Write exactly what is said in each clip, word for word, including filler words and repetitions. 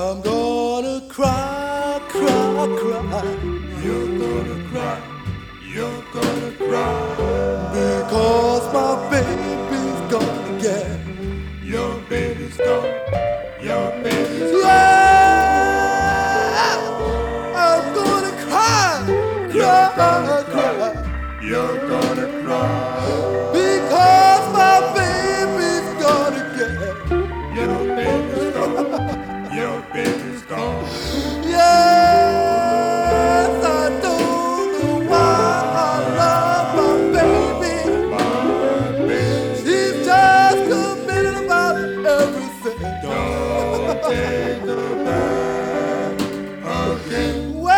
I'm gonna cry, cry, cry. You're gonna cry, you're gonna cry. Because my baby's gonna get. Your baby's gone, your baby's gone. Yeah, I'm gonna cry, You're cry, gonna cry. cry, you're gonna cry. Because my baby's gonna get. Your baby's gone, your baby's gone. Yes, I don't know why I love my baby. My baby, She's just committed about everything. don't take her back again.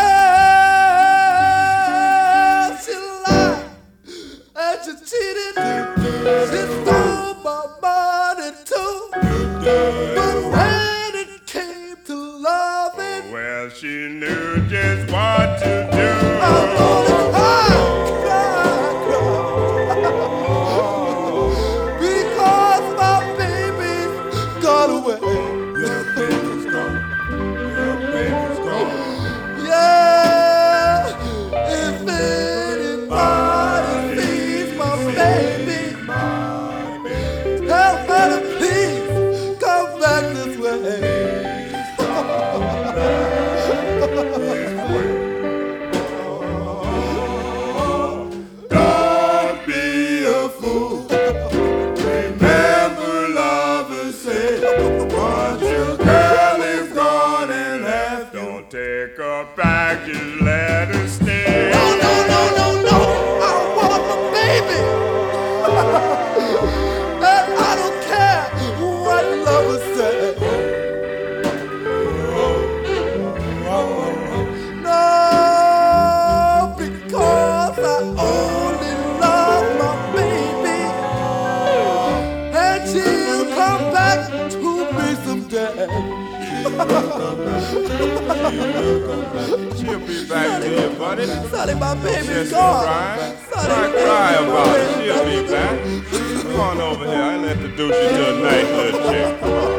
Well, she lied and she cheated. She stole my money too. But when it came to loving, Well, she knew just what to do. I'm gonna cry, cry, cry. Because my baby's gone away. Your baby's gone, your baby's gone. Yeah, if anybody sees my baby, tell her to please come back this way. Don't be a fool. Remember, lovers say, once your girl is gone and left, don't take her back, just let her stay. No, no, no, no, no, I want my baby. And I don't care what lovers say. No, because I only love my baby, and she'll come back to me someday. She'll be back here, buddy. Sonny, my baby's Just gone. crying. Sonny, Why cry about it? She'll be back. Come on over here. I'll introduce you to a nice little chick. Come on.